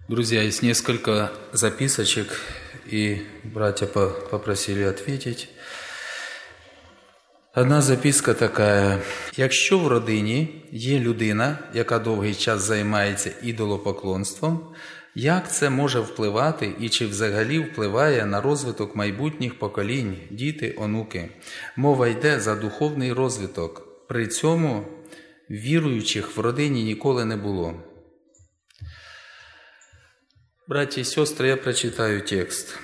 Друзья, есть несколько записочек, и братья попросили ответить. Одна записка така. Якщо в родині є людина, яка довгий час займається ідолопоклонством, як це може впливати і чи взагалі впливає на розвиток майбутніх поколінь, діти, онуки? Мова йде за духовний розвиток. При цьому віруючих в родині ніколи не було. Братья и сестры, я прочитаю текст.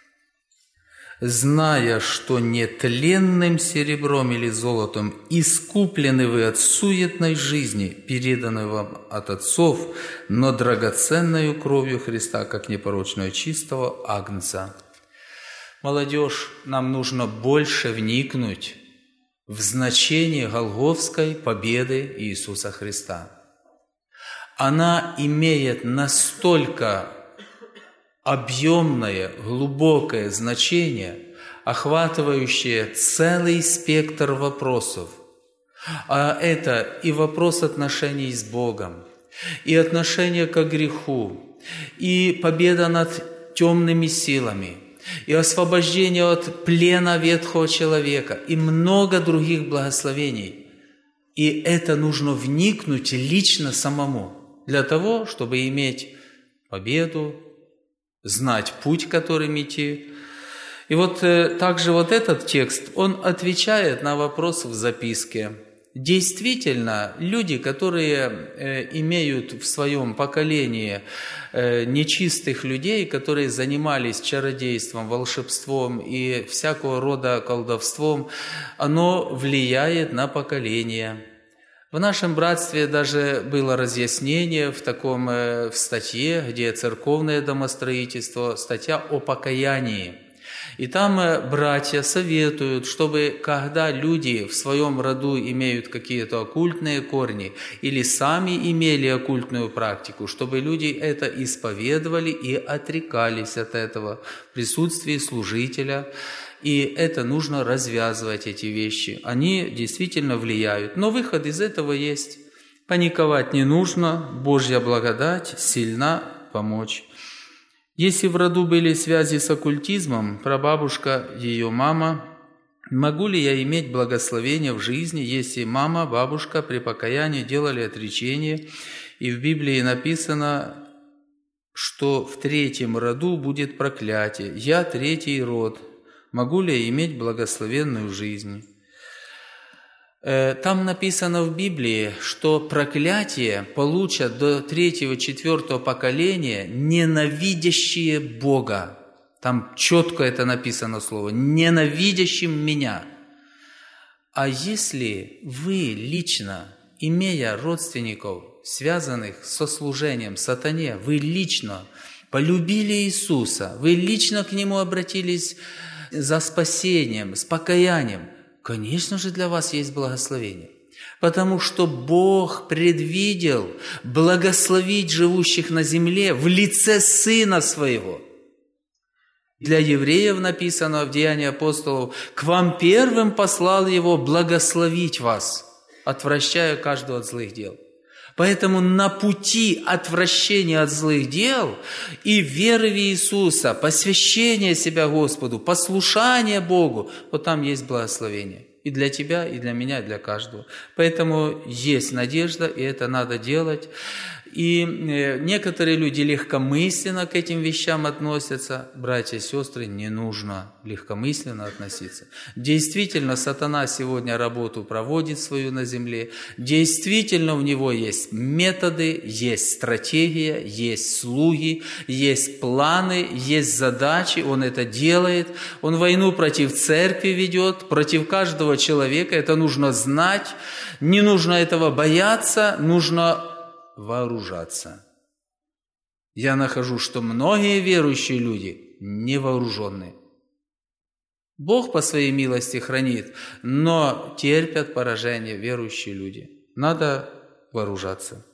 «Зная, что нетленным серебром или золотом искуплены вы от суетной жизни, переданной вам от отцов, но драгоценною кровью Христа, как непорочного чистого агнца». Молодежь, нам нужно больше вникнуть в значение Голгофской победы Иисуса Христа. Она имеет настолько объемное, глубокое значение, охватывающее целый спектр вопросов. А это и вопрос отношений с Богом, и отношение к греху, и победа над темными силами, и освобождение от плена ветхого человека, и много других благословений. И это нужно вникнуть лично самому, для того, чтобы иметь победу, знать путь, которым идти. И вот также вот этот текст, он отвечает на вопрос в записке. Действительно, люди, которые имеют в своем поколении нечистых людей, которые занимались чародейством, волшебством и всякого рода колдовством, оно влияет на поколение. В нашем братстве даже было разъяснение в статье, где церковное домостроительство, статья о покаянии. И там братья советуют, чтобы когда люди в своем роду имеют какие-то оккультные корни или сами имели оккультную практику, чтобы люди это исповедовали и отрекались от этого в присутствии служителя. И это нужно развязывать, эти вещи. Они действительно влияют. Но выход из этого есть. Паниковать не нужно. Божья благодать сильна помочь. Если в роду были связи с оккультизмом, прабабушка, ее мама, могу ли я иметь благословение в жизни, если мама, бабушка при покаянии делали отречение, и в Библии написано, что в третьем роду будет проклятие. Я третий род. Могу ли я иметь благословенную жизнь? Там написано в Библии, что проклятие получат до 3-4 поколения ненавидящие Бога. Там четко это написано слово «ненавидящим меня». А если вы лично, имея родственников, связанных со служением сатане, вы лично полюбили Иисуса, вы лично к Нему обратились за спасением, с покаянием, конечно же, для вас есть благословение. Потому что Бог предвидел благословить живущих на земле в лице Сына Своего. Для евреев написано в Деянии апостолов: «К вам первым послал Его благословить вас, отвращая каждого от злых дел». Поэтому на пути отвращения от злых дел и веры в Иисуса, посвящения себя Господу, послушания Богу, вот там есть благословение. И для тебя, и для меня, и для каждого. Поэтому есть надежда, и это надо делать. И некоторые люди легкомысленно к этим вещам относятся. Братья и сестры, не нужно легкомысленно относиться. Действительно, сатана сегодня работу проводит свою на земле. Действительно, у него есть методы, есть стратегия, есть слуги, есть планы, есть задачи. Он это делает. Он войну против церкви ведет, против каждого человека. Это нужно знать. Не нужно этого бояться, нужно вооружаться. Я нахожу, что многие верующие люди не вооружены. Бог по своей милости хранит, но терпят поражение верующие люди. Надо вооружаться.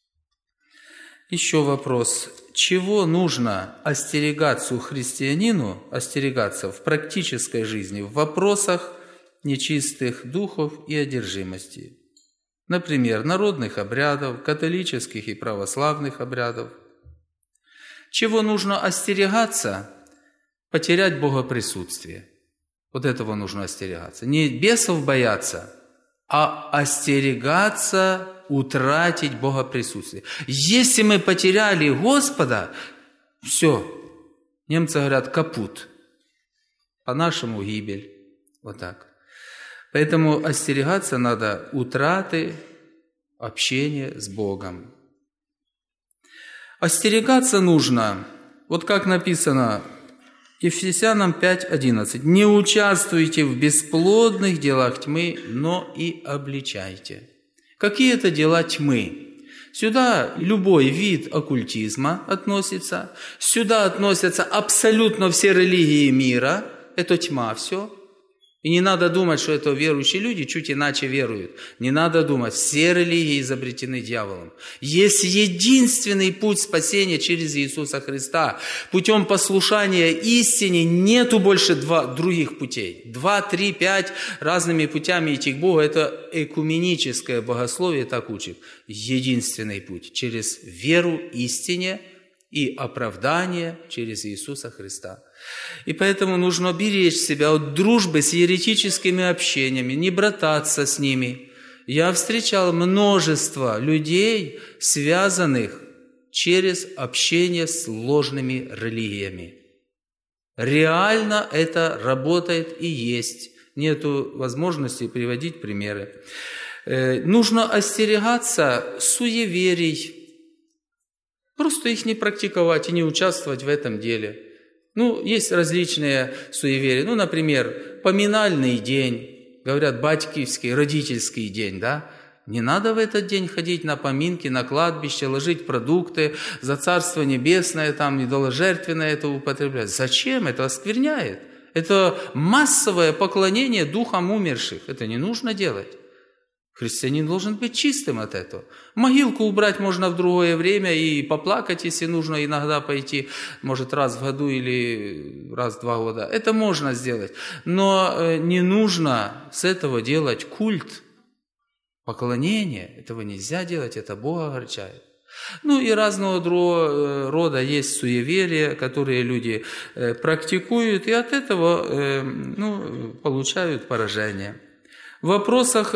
Еще вопрос. Чего нужно остерегаться христианину, остерегаться в практической жизни, в вопросах нечистых духов и одержимости? Например, народных обрядов, католических и православных обрядов. Чего нужно остерегаться? Потерять богоприсутствие. Вот этого нужно остерегаться. Не бесов бояться, а остерегаться утратить богоприсутствие. Если мы потеряли Господа, все, немцы говорят, капут. По-нашему гибель. Вот так. Поэтому остерегаться надо утраты общения с Богом. Остерегаться нужно, вот как написано, Ефесянам 5:11. «Не участвуйте в бесплодных делах тьмы, но и обличайте». Какие это дела тьмы? Сюда любой вид оккультизма относится, сюда относятся абсолютно все религии мира, это тьма все. И не надо думать, что это верующие люди чуть иначе веруют. Не надо думать, все религии изобретены дьяволом. Есть единственный путь спасения через Иисуса Христа. Путем послушания истине нету больше других путей. 2, 3, 5 разными путями идти к Богу. Это экуменическое богословие так учит. Единственный путь через веру истине и оправдание через Иисуса Христа. И поэтому нужно беречь себя от дружбы с еретическими общениями, не брататься с ними. Я встречал множество людей, связанных через общение с ложными религиями. Реально это работает и есть. Нету возможности приводить примеры. Нужно остерегаться суеверий, просто их не практиковать и не участвовать в этом деле. Есть различные суеверия. Например, поминальный день, говорят, батькивский, родительский день, да? Не надо в этот день ходить на поминки, на кладбище, ложить продукты, за Царство Небесное, идоложертвенное это употреблять. Зачем? Это оскверняет. Это массовое поклонение духам умерших. Это не нужно делать. Христианин должен быть чистым от этого. Могилку убрать можно в другое время и поплакать, если нужно иногда пойти, может, раз в году или раз в 2 года. Это можно сделать. Но не нужно с этого делать культ, поклонение. Этого нельзя делать, это Бога огорчает. И разного другого рода есть суеверия, которые люди практикуют, и от этого получают поражение. В вопросах,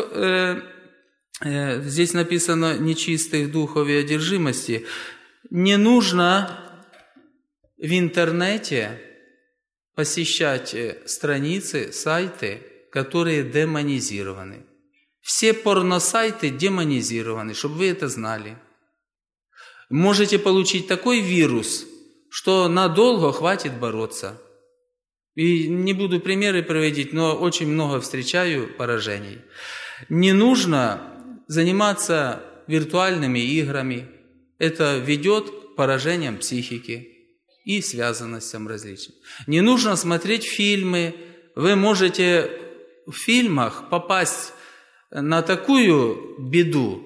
здесь написано, нечистых духов и одержимости, не нужно в интернете посещать страницы, сайты, которые демонизированы. Все порносайты демонизированы, чтобы вы это знали. Можете получить такой вирус, что надолго хватит бороться. И не буду примеры приводить, но очень много встречаю поражений. Не нужно заниматься виртуальными играми. Это ведет к поражениям психики и связанностям различным. Не нужно смотреть фильмы. Вы можете в фильмах попасть на такую беду,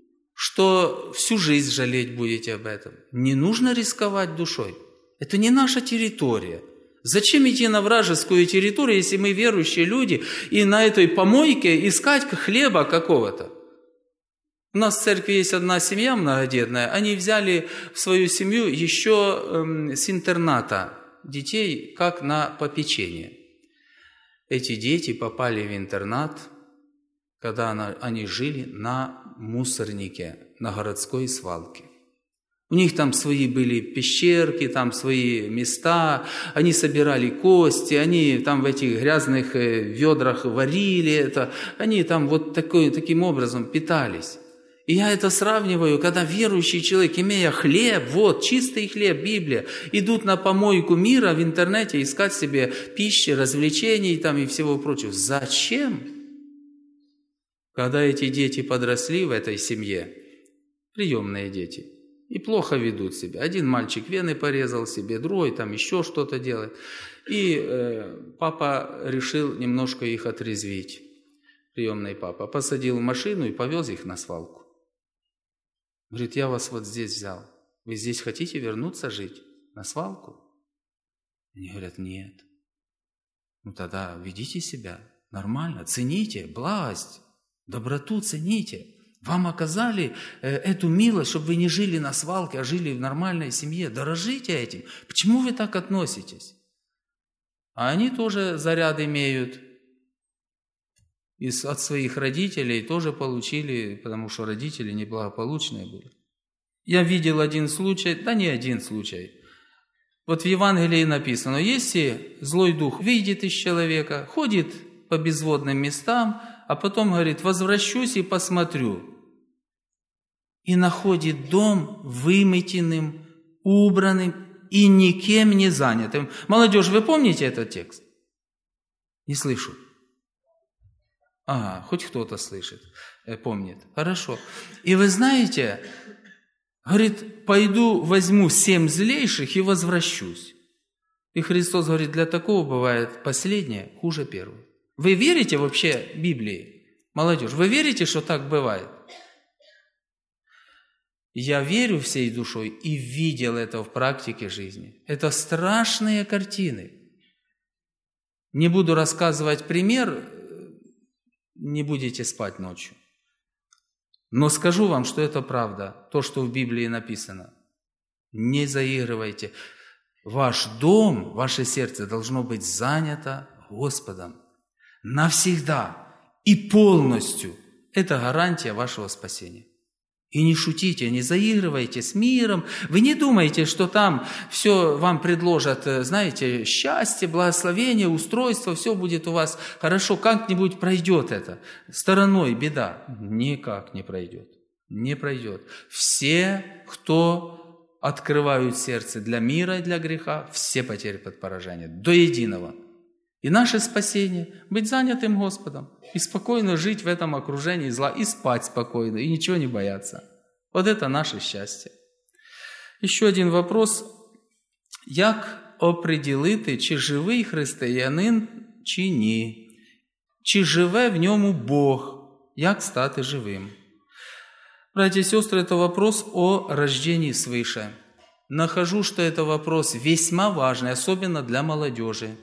что всю жизнь жалеть будете об этом. Не нужно рисковать душой. Это не наша территория. Зачем идти на вражескую территорию, если мы верующие люди, и на этой помойке искать хлеба какого-то? У нас в церкви есть одна семья многодетная, они взяли в свою семью еще с интерната детей, как на попечение. Эти дети попали в интернат, когда они жили на мусорнике, на городской свалке. У них там свои были пещерки, там свои места, они собирали кости, они там в этих грязных ведрах варили это, они там вот таким образом питались. И я это сравниваю, когда верующий человек, имея хлеб, вот, чистый хлеб, Библия, идут на помойку мира в интернете искать себе пищи, развлечений там и всего прочего. Зачем? Когда эти дети подросли в этой семье, приемные дети, и плохо ведут себя. Один мальчик вены порезал себе, другой там еще что-то делает. И папа решил немножко их отрезвить. Приемный папа посадил в машину и повез их на свалку. Говорит, я вас вот здесь взял. Вы здесь хотите вернуться жить? На свалку? Они говорят, нет. Тогда ведите себя нормально, цените благость, доброту цените. Вам оказали эту милость, чтобы вы не жили на свалке, а жили в нормальной семье. Дорожите этим. Почему вы так относитесь? А они тоже заряд имеют. От своих родителей тоже получили, потому что родители неблагополучные были. Я видел один случай, да не один случай. Вот в Евангелии написано, если злой дух выйдет из человека, ходит по безводным местам, а потом говорит, возвращусь и посмотрю. И находит дом вымытенным, убранным и никем не занятым. Молодежь, вы помните этот текст? Не слышу. Ага, хоть кто-то слышит, помнит. Хорошо. И вы знаете, говорит, пойду возьму 7 злейших и возвращусь. И Христос говорит, для такого бывает последнее хуже первого. Вы верите вообще Библии? Молодежь, вы верите, что так бывает? Я верю всей душой и видел это в практике жизни. Это страшные картины. Не буду рассказывать пример, не будете спать ночью. Но скажу вам, что это правда, то, что в Библии написано. Не заигрывайте. Ваш дом, ваше сердце должно быть занято Господом. Навсегда и полностью. Это гарантия вашего спасения. И не шутите, не заигрывайте с миром. Вы не думайте, что там все вам предложат, знаете, счастье, благословение, устройство, все будет у вас хорошо, как-нибудь пройдет это. Стороной беда никак не пройдет. Не пройдет. Все, кто открывают сердце для мира и для греха, все потерпят поражение. До единого. И наше спасение – быть занятым Господом и спокойно жить в этом окружении зла, и спать спокойно, и ничего не бояться. Вот это наше счастье. Еще один вопрос. Як оприділити, чи живий християнин, чи ні? Чи живе в ньому Бог? Як стати живим? Братья и сестры, это вопрос о рождении свыше. Нахожу, что это вопрос весьма важный, особенно для молодежи.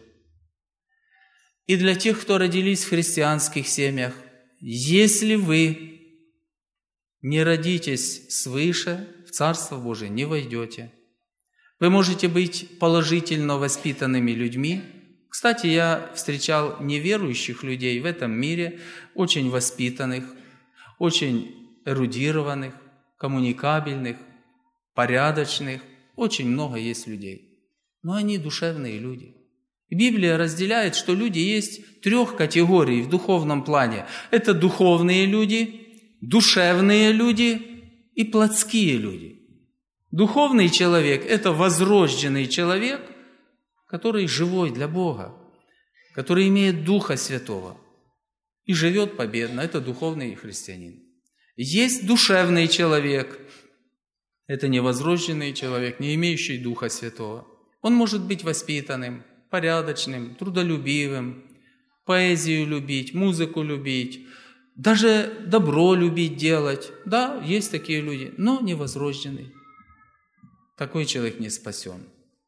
И для тех, кто родились в христианских семьях, если вы не родитесь свыше, в Царство Божие не войдете. Вы можете быть положительно воспитанными людьми. Кстати, я встречал неверующих людей в этом мире, очень воспитанных, очень эрудированных, коммуникабельных, порядочных. Очень много есть людей. Но они душевные люди. Библия разделяет, что люди есть 3 категорий в духовном плане. Это духовные люди, душевные люди и плотские люди. Духовный человек – это возрожденный человек, который живой для Бога, который имеет Духа Святого и живет победно. Это духовный христианин. Есть душевный человек – это невозрожденный человек, не имеющий Духа Святого. Он может быть воспитанным, порядочным, трудолюбивым, поэзию любить, музыку любить, даже добро любить делать. Да, есть такие люди, но невозрожденный. Такой человек не спасен.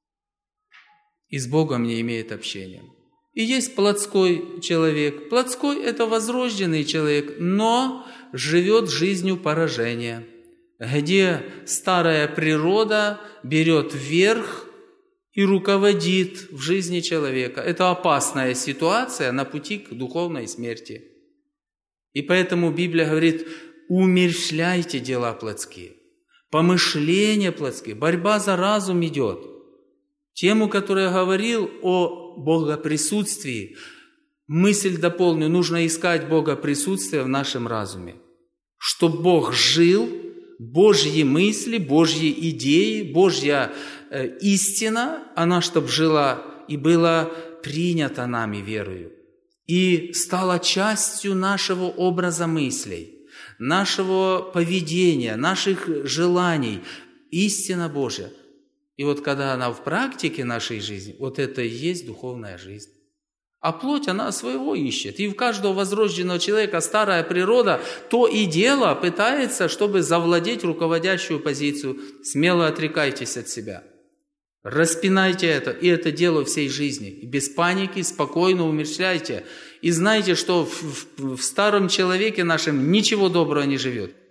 И с Богом не имеет общения. И есть плотской человек. Плотской – это возрожденный человек, но живет жизнью поражения, где старая природа берет верх и руководит в жизни человека. Это опасная ситуация на пути к духовной смерти. И поэтому Библия говорит, умерщвляйте дела плотские, помышления плотские, борьба за разум идет. Тему, которую я говорил о богоприсутствии, мысль дополню, нужно искать богоприсутствие в нашем разуме, чтобы Бог жил, Божьи мысли, Божьи идеи, Божья истина, она чтобы жила и была принята нами верою, и стала частью нашего образа мыслей, нашего поведения, наших желаний, истина Божья. И вот когда она в практике нашей жизни, вот это и есть духовная жизнь. А плоть, она своего ищет. И у каждого возрожденного человека старая природа то и дело пытается, чтобы завладеть руководящую позицию. Смело отрекайтесь от себя. Распинайте это, и это дело всей жизни. И без паники, спокойно умерщвляйте. И знайте, что в старом человеке нашем ничего доброго не живет.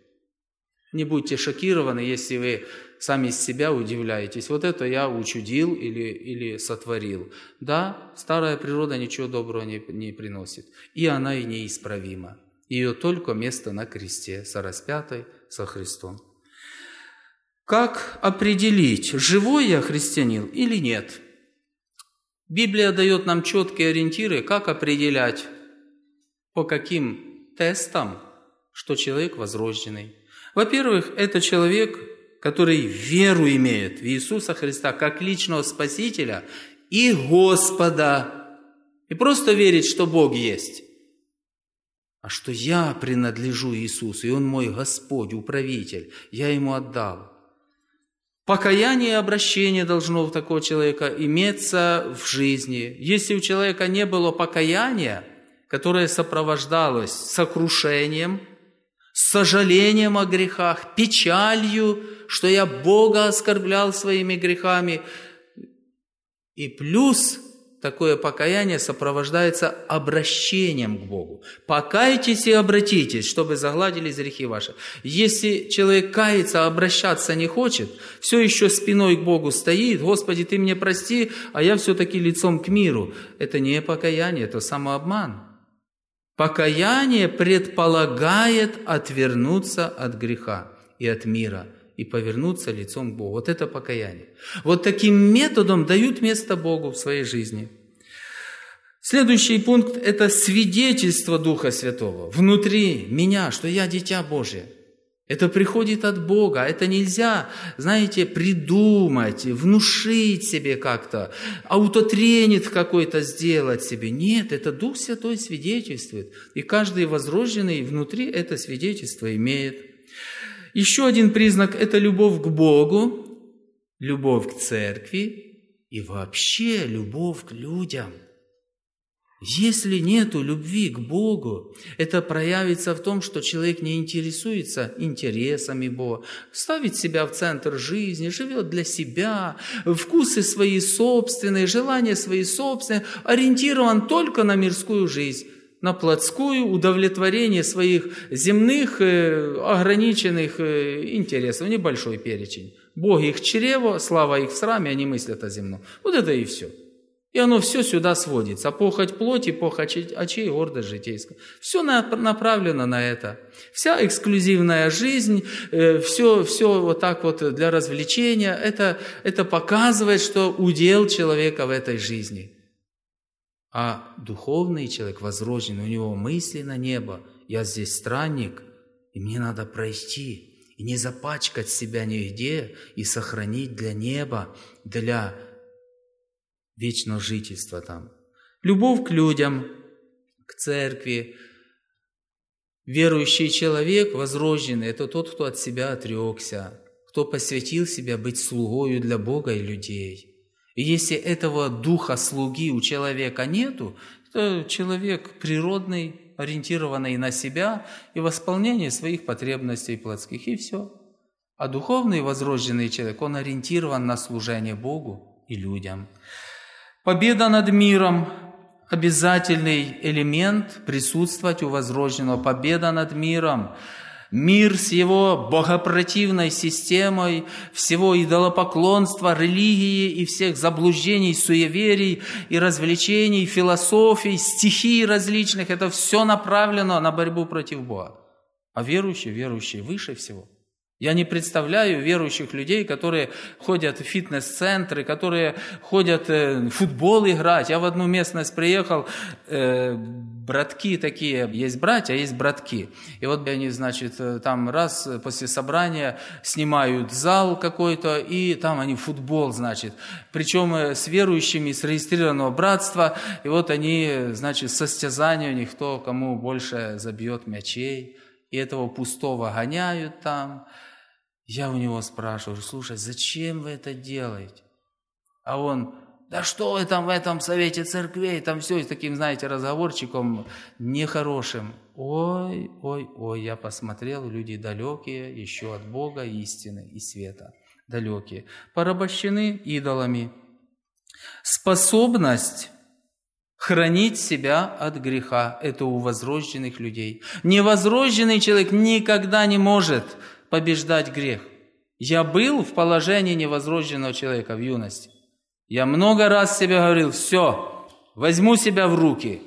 Не будьте шокированы, если вы сами из себя удивляетесь. Вот это я учудил или сотворил. Да, старая природа ничего доброго не приносит. И она и неисправима. Ее только место на кресте, сораспятой со Христом. Как определить, живой я христианин или нет? Библия дает нам четкие ориентиры, как определять, по каким тестам, что человек возрожденный. Во-первых, это человек, который веру имеет в Иисуса Христа как личного Спасителя и Господа. И просто верит, что Бог есть, а что я принадлежу Иисусу, и Он мой Господь, управитель, я Ему отдал. Покаяние и обращение должно у такого человека иметься в жизни. Если у человека не было покаяния, которое сопровождалось сокрушением, сожалением о грехах, печалью, что я Бога оскорблял своими грехами, и плюс такое покаяние сопровождается обращением к Богу. Покайтесь и обратитесь, чтобы загладились грехи ваши. Если человек кается, а обращаться не хочет, все еще спиной к Богу стоит, Господи, Ты мне прости, а я все-таки лицом к миру. Это не покаяние, это самообман. Покаяние предполагает отвернуться от греха и от мира и повернуться лицом к Богу. Вот это покаяние. Вот таким методом дают место Богу в своей жизни. Следующий пункт – это свидетельство Духа Святого внутри меня, что я дитя Божие. Это приходит от Бога. Это нельзя, знаете, придумать, внушить себе как-то, аутотренинг какой-то сделать себе. Нет, это Дух Святой свидетельствует. И каждый возрожденный внутри это свидетельство имеет. Еще один признак – это любовь к Богу, любовь к церкви и вообще любовь к людям. Если нету любви к Богу, это проявится в том, что человек не интересуется интересами Бога, ставит себя в центр жизни, живет для себя, вкусы свои собственные, желания свои собственные, ориентирован только на мирскую жизнь, на плотскую, удовлетворение своих земных ограниченных интересов, небольшой перечень. Бог их чрево, слава их в сраме, они мыслят о земном. Вот это и все. И оно все сюда сводится. Похоть плоти, похоть очей, гордость житейская. Все направлено на это. Вся эксклюзивная жизнь, все вот так вот для развлечения, это показывает, что удел человека в этой жизни. А духовный человек, возрожденный, у него мысли на небо. Я здесь странник, и мне надо пройти, и не запачкать себя нигде, и сохранить для неба, для вечного жительства там. Любовь к людям, к церкви. Верующий человек, возрожденный, это тот, кто от себя отрекся, кто посвятил себя быть слугою для Бога и людей. И если этого духа слуги у человека нету, то человек природный, ориентированный на себя и восполнение своих потребностей плотских, и все. А духовный возрожденный человек, он ориентирован на служение Богу и людям. Победа над миром – обязательный элемент присутствовать у возрожденного. Победа над миром. Мир с его богопротивной системой, всего идолопоклонства, религии и всех заблуждений, суеверий и развлечений, философий, стихий различных – это все направлено на борьбу против Бога. А верующие выше всего. Я не представляю верующих людей, которые ходят в фитнес-центры, которые ходят в футбол играть. Я в одну местность приехал, братки такие, есть братья, есть братки. И вот они, значит, там раз после собрания снимают зал какой-то, и там они футбол, значит. Причем с верующими, с регистрированного братства. И вот они, значит, состязания у них, кто кому больше забьет мячей. И этого пустого гоняют там. Я у него спрашиваю: слушай, зачем вы это делаете? А он: да что вы там в этом совете церквей, там все, и с таким, знаете, разговорчиком нехорошим. Ой, я посмотрел, люди далекие еще от Бога, истины и света, далекие, порабощены идолами. Способность хранить себя от греха – это у возрожденных людей. Невозрожденный человек никогда не может побеждать грех. Я был в положении невозрожденного человека в юности. Я много раз себе говорил: все, возьму себя в руки,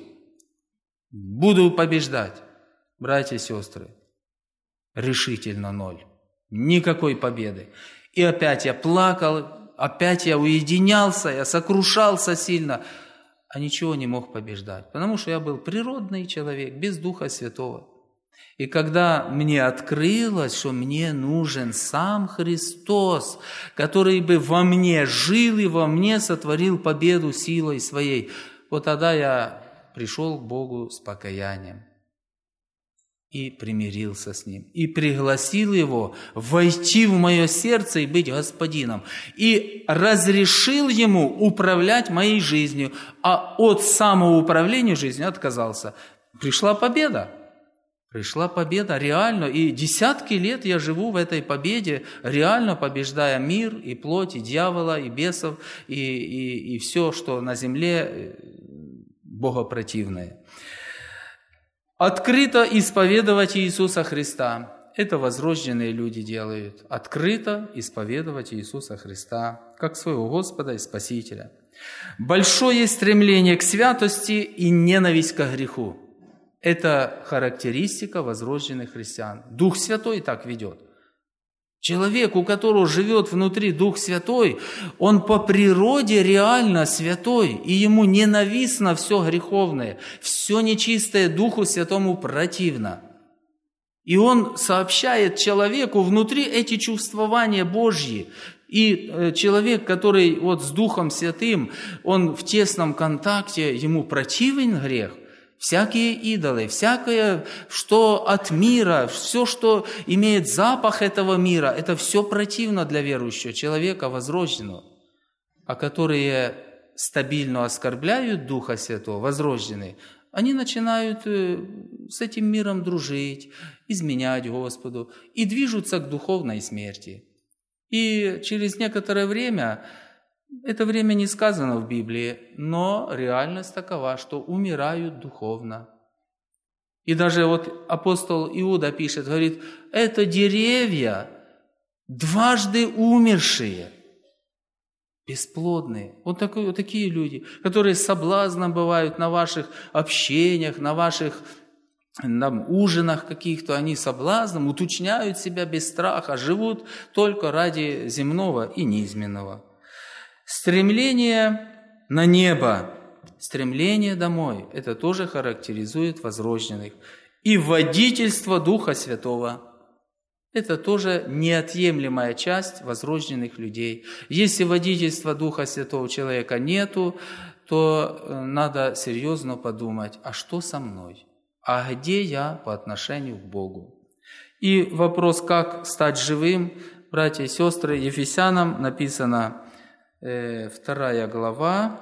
буду побеждать. Братья и сестры, решительно ноль. Никакой победы. И опять я плакал, опять я уединялся, я сокрушался сильно, а ничего не мог побеждать, потому что я был природный человек, без Духа Святого. И когда мне открылось, что мне нужен сам Христос, который бы во мне жил и во мне сотворил победу силой своей, вот тогда я пришел к Богу с покаянием и примирился с Ним, и пригласил Его войти в мое сердце и быть Господином, и разрешил Ему управлять моей жизнью, а от самоуправления жизнью отказался. Пришла победа реально, и десятки лет я живу в этой победе, реально побеждая мир, и плоть, и дьявола, и бесов, и все, что на земле богопротивное. Открыто исповедовать Иисуса Христа. Это возрожденные люди делают. Открыто исповедовать Иисуса Христа как своего Господа и Спасителя. Большое стремление к святости и ненависть к греху. Это характеристика возрожденных христиан. Дух Святой так ведет. Человек, у которого живет внутри Дух Святой, он по природе реально святой, и ему ненавистно все греховное, все нечистое Духу Святому противно. И он сообщает человеку внутри эти чувствования Божьи. И человек, который вот с Духом Святым, он в тесном контакте, ему противен грех, всякие идолы, всякое, что от мира, все, что имеет запах этого мира, это все противно для верующего человека, возрожденного. А которые стабильно оскорбляют Духа Святого, возрожденные, они начинают с этим миром дружить, изменять Господу и движутся к духовной смерти. И через некоторое время, это время не сказано в Библии, но реальность такова, что умирают духовно. И даже вот апостол Иуда пишет, говорит, это деревья, дважды умершие, бесплодные. Вот такие люди, которые соблазном бывают на ваших общениях, на ваших ужинах каких-то, они соблазном уточняют себя без страха, живут только ради земного и низменного. Стремление на небо, стремление домой, это тоже характеризует возрожденных. И водительство Духа Святого, это тоже неотъемлемая часть возрожденных людей. Если водительства Духа Святого у человека нету, то надо серьезно подумать, а что со мной? А где я по отношению к Богу? И вопрос, как стать живым, братья и сестры, Ефесянам написано 2 глава,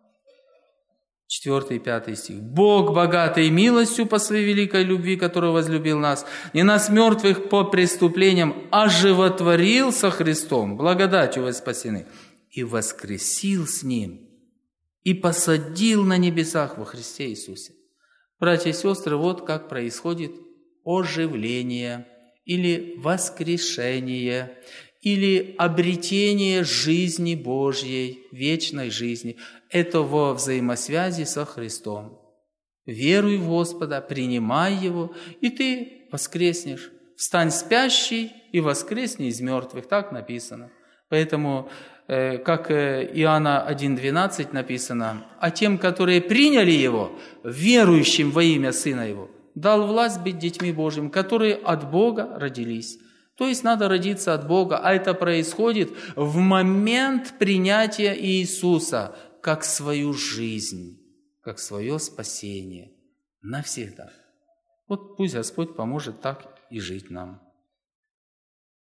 4 и 5 стих. «Бог, богатый милостью по своей великой любви, который возлюбил нас, и нас, мертвых по преступлениям, оживотворил со Христом, благодатью вы спасены, и воскресил с Ним, и посадил на небесах во Христе Иисусе». Братья и сестры, вот как происходит оживление или воскрешение, или обретение жизни Божьей, вечной жизни. Это во взаимосвязи со Христом. Веруй в Господа, принимай Его, и ты воскреснешь. Встань спящий и воскресни из мертвых. Так написано. Поэтому, как Иоанна 1,12 написано, «А тем, которые приняли Его, верующим во имя Сына Его, дал власть быть детьми Божьими, которые от Бога родились». То есть надо родиться от Бога, а это происходит в момент принятия Иисуса как свою жизнь, как свое спасение навсегда. Вот пусть Господь поможет так и жить нам.